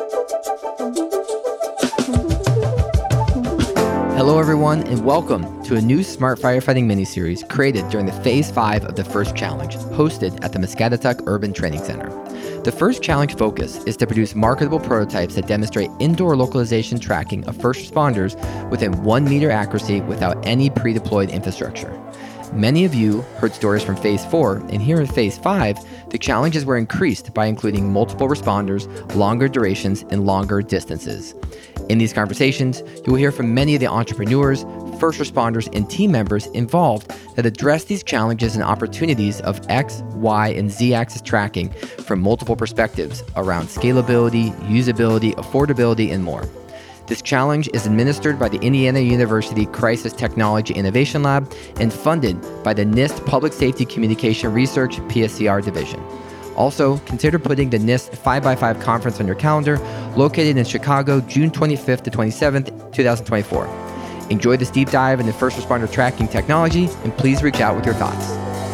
Hello everyone, and welcome to a new Smart Firefighting mini-series created during the Phase 5 of the First Challenge, hosted at the Muscatatuck Urban Training Center. The First Challenge focus is to produce marketable prototypes that demonstrate indoor localization tracking of first responders within 1 meter accuracy without any pre-deployed infrastructure. Many of you heard stories from Phase 4, and here in Phase 5, the challenges were increased by including multiple responders, longer durations, and longer distances. In these conversations, you will hear from many of the entrepreneurs, first responders, and team members involved that address these challenges and opportunities of X, Y, and Z axis tracking from multiple perspectives around scalability, usability, affordability, and more. This challenge is administered by the Indiana University Crisis Technology Innovation Lab and funded by the NIST Public Safety Communication Research PSCR Division. Also, consider putting the NIST 5x5 conference on your calendar, located in Chicago, June 25th to 27th, 2024. Enjoy this deep dive into first responder tracking technology, and please reach out with your thoughts.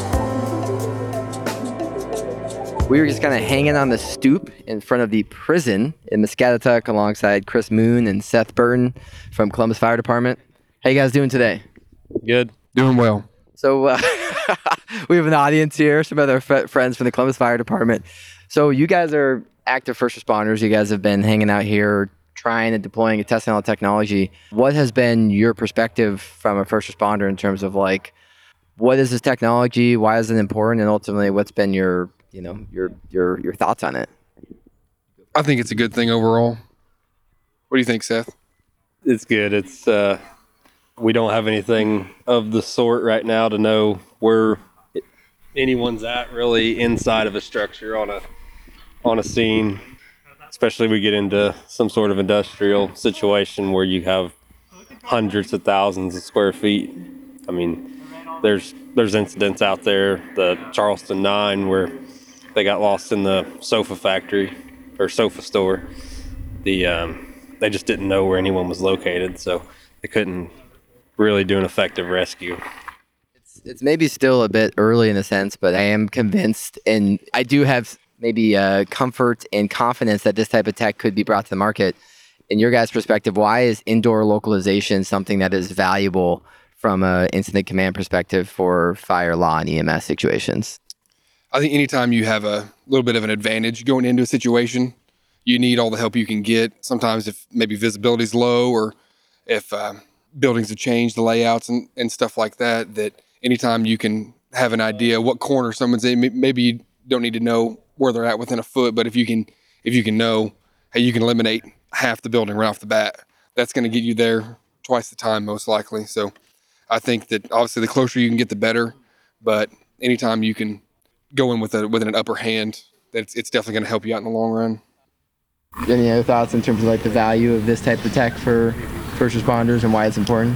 We were just kind of hanging on the stoop in front of the prison in Muscatatuck alongside Chris Moon and Seth Burton from Columbus Fire Department. How you guys doing today? Good. Doing well. So we have an audience here, some other friends from the Columbus Fire Department. So you guys are active first responders. You guys have been hanging out here trying and deploying and testing all the technology. What has been your perspective from a first responder in terms of like, what is this technology? Why is it important? And ultimately, what's been your thoughts on it? I think it's a good thing overall. What do you think, Seth? It's good. It's we don't have anything of the sort right now to know where anyone's at really inside of a structure on a scene, especially we get into some sort of industrial situation where you have hundreds of thousands of square feet. I mean, there's incidents out there, the Charleston 9, where they got lost in the sofa factory or sofa store. They just didn't know where anyone was located, so they couldn't really do an effective rescue. It's maybe still a bit early in a sense, but I am convinced, and I do have maybe comfort and confidence that this type of tech could be brought to the market. In your guys' perspective, why is indoor localization something that is valuable from an incident command perspective for fire, law, and EMS situations? I think anytime you have a little bit of an advantage going into a situation, you need all the help you can get. Sometimes if maybe visibility is low or if buildings have changed, the layouts and stuff like that, that anytime you can have an idea what corner someone's in, maybe you don't need to know where they're at within a foot, but if you can know, hey, you can eliminate half the building right off the bat, that's going to get you there twice the time most likely. So I think that obviously the closer you can get, the better, but anytime you can go in with an upper hand, that it's definitely going to help you out in the long run. Any other thoughts in terms of like the value of this type of tech for first responders and why it's important?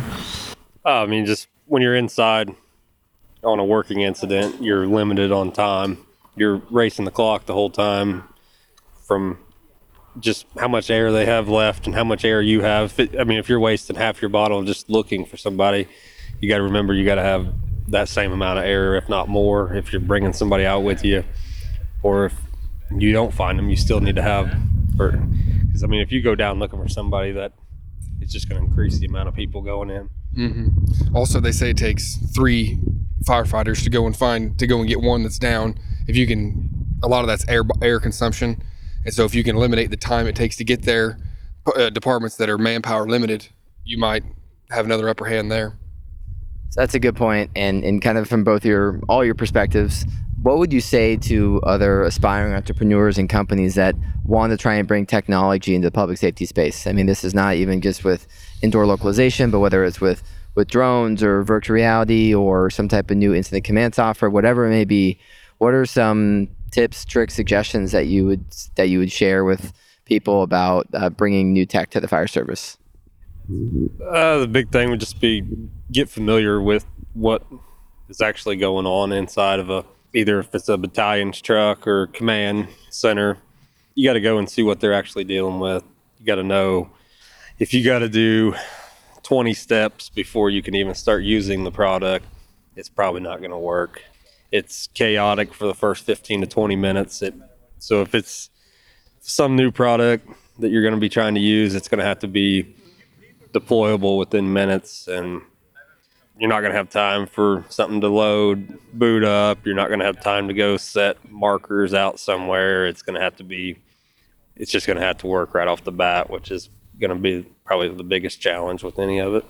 I mean, just when you're inside on a working incident, you're limited on time. You're racing the clock the whole time from just how much air they have left and how much air you have. If you're wasting half your bottle just looking for somebody, you got to remember you got to have that same amount of air, if not more, if you're bringing somebody out with you. Or if you don't find them, you still need to have, because if you go down looking for somebody, that it's just going to increase the amount of people going in. Mm-hmm. Also, they say it takes 3 firefighters to go and get one that's down. If you can, a lot of that's air consumption, and so if you can eliminate the time it takes to get there, departments that are manpower limited, you might have another upper hand there. So that's a good point, and kind of from all your perspectives, what would you say to other aspiring entrepreneurs and companies that want to try and bring technology into the public safety space? I mean, this is not even just with indoor localization, but whether it's with drones or virtual reality or some type of new incident command software, whatever it may be. What are some tips, tricks, suggestions that you would share with people about bringing new tech to the fire service? The big thing would just be get familiar with what is actually going on inside of either if it's a battalion's truck or command center. You got to go and see what they're actually dealing with. You got to know if you got to do 20 steps before you can even start using the product, it's probably not going to work. It's chaotic for the first 15 to 20 minutes. So if it's some new product, that you're going to be trying to use, it's going to have to be deployable within minutes, and you're not going to have time for something to load, boot up. You're not going to have time to go set markers out somewhere. It's just going to have to work right off the bat, which is going to be probably the biggest challenge with any of it.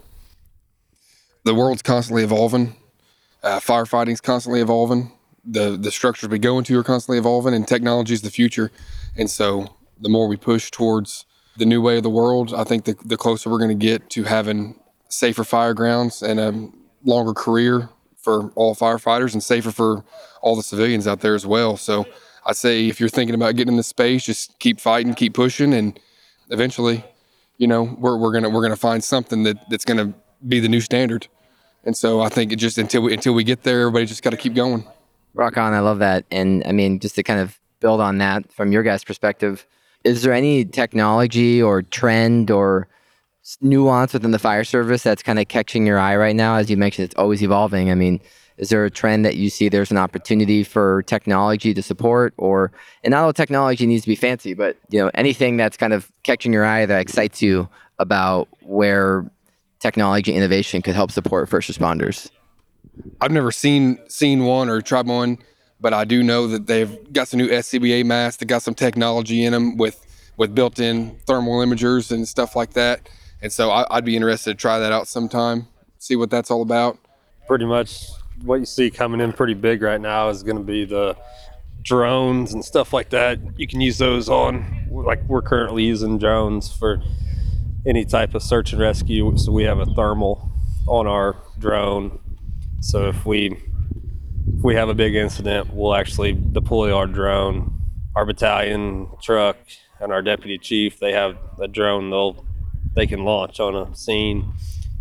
The world's constantly evolving. Firefighting's constantly evolving. The structures we go into are constantly evolving, and technology is the future. And so the more we push towards the new way of the world, I think the closer we're going to get to having safer fire grounds and a longer career for all firefighters, and safer for all the civilians out there as well. So I say, if you're thinking about getting in this space, just keep fighting, keep pushing, and eventually, we're gonna find something that's gonna be the new standard. And so I think it just until we get there, everybody just got to keep going. Rock on. I love that. And I mean, just to kind of build on that from your guys' perspective, is there any technology or trend or nuance within the fire service that's kind of catching your eye right now? As you mentioned, it's always evolving. I mean, is there a trend that you see there's an opportunity for technology to support, and not all technology needs to be fancy, but anything that's kind of catching your eye that excites you about where technology innovation could help support first responders? I've never seen one or tried one, but I do know that they've got some new SCBA masks that got some technology in them with built-in thermal imagers and stuff like that. And so I'd be interested to try that out sometime, see what that's all about. Pretty much what you see coming in pretty big right now is going to be the drones and stuff like that. You can use those like we're currently using drones for any type of search and rescue. So we have a thermal on our drone. So if we have a big incident, we'll actually deploy our drone. Our battalion truck and our deputy chief, they have a drone they can launch on a scene.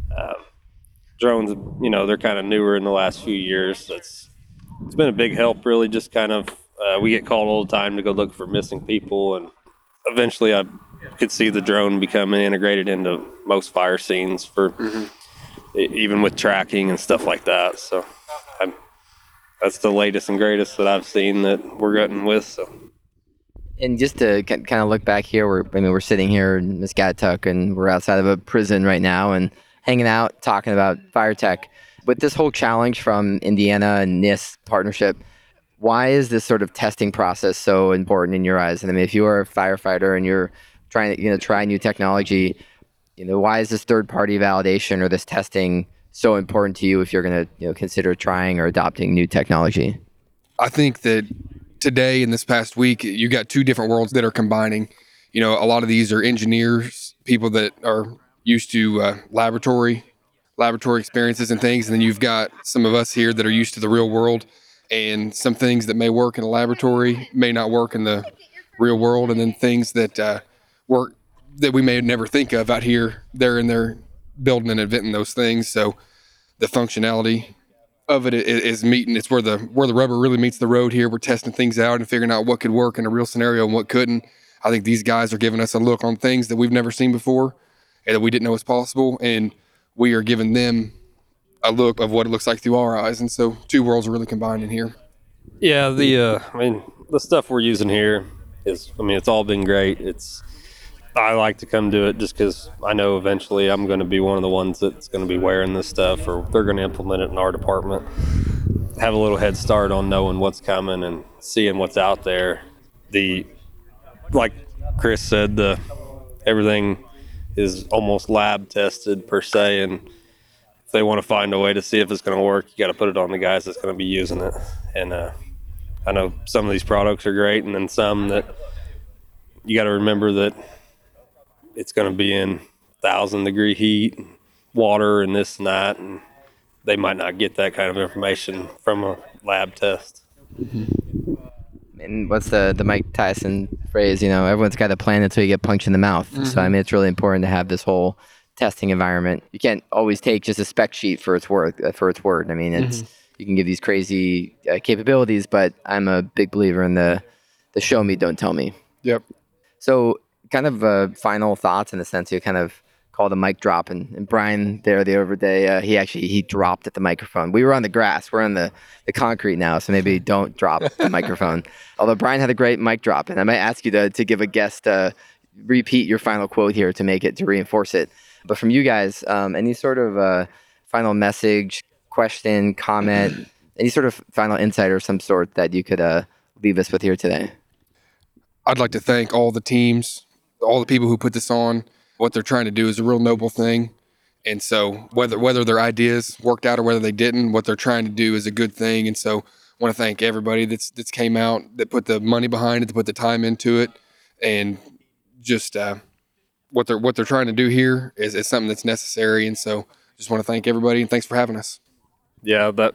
Drones, they're kind of newer in the last few years. It's been a big help, really. Just kind of, we get called all the time to go look for missing people, and eventually I could see the drone becoming integrated into most fire scenes for even with tracking and stuff like that. So that's the latest and greatest that I've seen that we're getting with. So. And just to kind of look back here, we're sitting here in Muscatatuck, and we're outside of a prison right now and hanging out, talking about fire tech. With this whole challenge from Indiana and NIST partnership, why is this sort of testing process so important in your eyes? And I mean, if you are a firefighter and you're trying to try new technology, why is this third-party validation or this testing so important to you if you're going to consider trying or adopting new technology? I think that today, in this past week, you got two different worlds that are combining. A lot of these are engineers, people that are used to laboratory experiences and things, and then you've got some of us here that are used to the real world, and some things that may work in a laboratory may not work in the real world, and then things that work that we may never think of out here, they're in there building and inventing those things. So the functionality of it is meeting. It's where the rubber really meets the road here. We're testing things out and figuring out what could work in a real scenario and what couldn't. I think these guys are giving us a look on things that we've never seen before and that we didn't know was possible, and we are giving them a look of what it looks like through our eyes. And so two worlds are really combined in here. Yeah, the stuff we're using here it's all been great. I like to come do it just because I know eventually I'm going to be one of the ones that's going to be wearing this stuff, or they're going to implement it in our department. Have a little head start on knowing what's coming and seeing what's out there. Like Chris said, everything is almost lab tested per se, and if they want to find a way to see if it's going to work, you got to put it on the guys that's going to be using it. And I know some of these products are great, and then some that you got to remember that it's going to be in 1,000-degree heat, and water, and this and that, and they might not get that kind of information from a lab test. And what's the Mike Tyson phrase? Everyone's got a plan until you get punched in the mouth. So I mean, it's really important to have this whole testing environment. You can't always take just a spec sheet for its word. I mean, you can give these crazy capabilities, but I'm a big believer in the show me, don't tell me. Yep. So kind of final thoughts in the sense you kind of called a mic drop, and Brian there the other day, he dropped at the microphone. We were on the grass, we're on the concrete now, so maybe don't drop the microphone. Although Brian had a great mic drop, and I might ask you to give a guest repeat your final quote here to reinforce it. But from you guys, any sort of final message, question, comment, any sort of final insight or some sort that you could leave us with here today? I'd like to thank all the teams, all the people who put this on. What they're trying to do is a real noble thing. And so whether their ideas worked out or whether they didn't, what they're trying to do is a good thing. And so I want to thank everybody that's came out, that put the money behind it, that put the time into it. And just what they're trying to do here is something that's necessary. And so just want to thank everybody, and thanks for having us. Yeah, that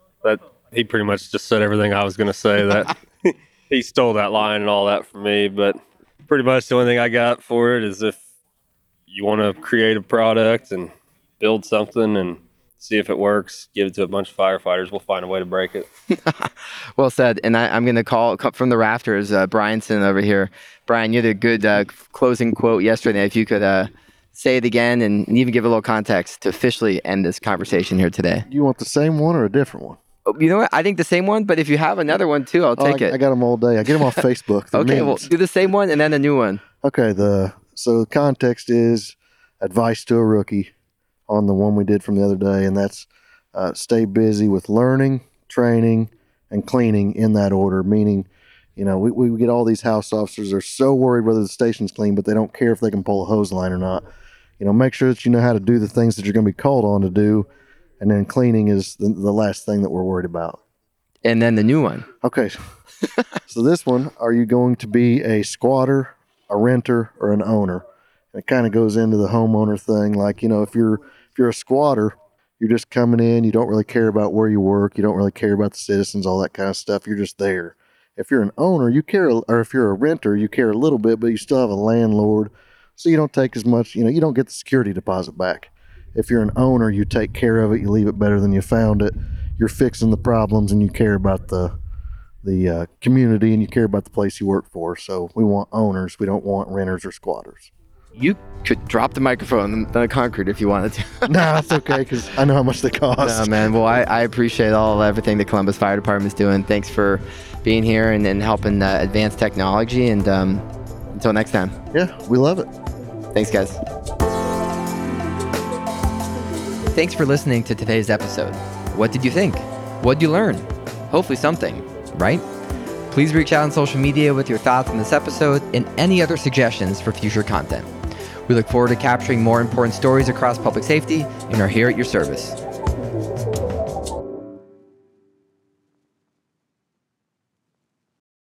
he pretty much just said everything I was going to say. That he stole that line and all that from me. But pretty much the only thing I got for it is if you want to create a product and build something and see if it works, give it to a bunch of firefighters. We'll find a way to break it. Well said. And I'm going to call from the rafters, Bryanson over here. Brian, you had a good closing quote yesterday. If you could say it again and even give a little context to officially end this conversation here today. Do you want the same one or a different one? You know what? I think the same one, but if you have another one too, I'll take it. I got them all day. I get them off Facebook. Okay, well, do the same one and then a new one. Okay, so the context is advice to a rookie on the one we did from the other day, and that's stay busy with learning, training, and cleaning in that order, meaning, we get all these house officers are so worried whether the station's clean, but they don't care if they can pull a hose line or not. Make sure that you know how to do the things that you're going to be called on to do, and then cleaning is the last thing that we're worried about. And then the new one. Okay. So this one, are you going to be a squatter, a renter, or an owner? And it kind of goes into the homeowner thing. Like, if you're a squatter, you're just coming in, you don't really care about where you work, you don't really care about the citizens, all that kind of stuff. You're just there. If you're an owner, you care, or if you're a renter, you care a little bit, but you still have a landlord, so you don't take as much, you don't get the security deposit back. If you're an owner, you take care of it, you leave it better than you found it, you're fixing the problems, and you care about the community, and you care about the place you work for. So we want owners, we don't want renters or squatters. You could drop the microphone on the concrete if you wanted to. No, that's okay, because I know how much they cost. No, man. Well, I appreciate everything the Columbus Fire Department is doing. Thanks for being here and helping advance technology. And until next time. Yeah, we love it. Thanks, guys. Thanks for listening to today's episode. What did you think? What did you learn? Hopefully something, right? Please reach out on social media with your thoughts on this episode and any other suggestions for future content. We look forward to capturing more important stories across public safety and are here at your service.